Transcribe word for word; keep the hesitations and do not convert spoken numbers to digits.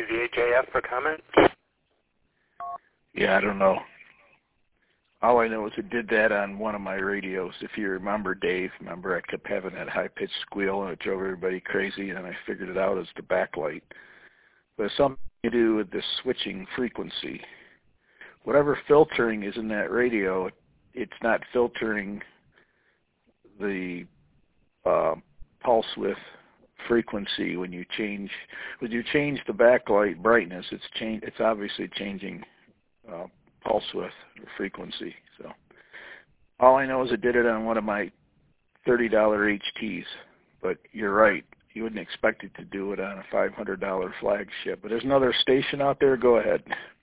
V H A F for comment. Yeah, I don't know. All I know is it did that on one of my radios. If you remember, Dave, remember I kept having that high-pitched squeal and it drove everybody crazy, and I figured it out as the backlight. But it's something to do with the switching frequency. Whatever filtering is in that radio, it's not filtering the uh, pulse width frequency when you change when you change the backlight brightness. It's change. It's obviously changing uh, pulse width or frequency. So all I know is it did it on one of my thirty dollar H Ts. But you're right. You wouldn't expect it to do it on a five hundred dollar flagship. But there's another station out there. Go ahead.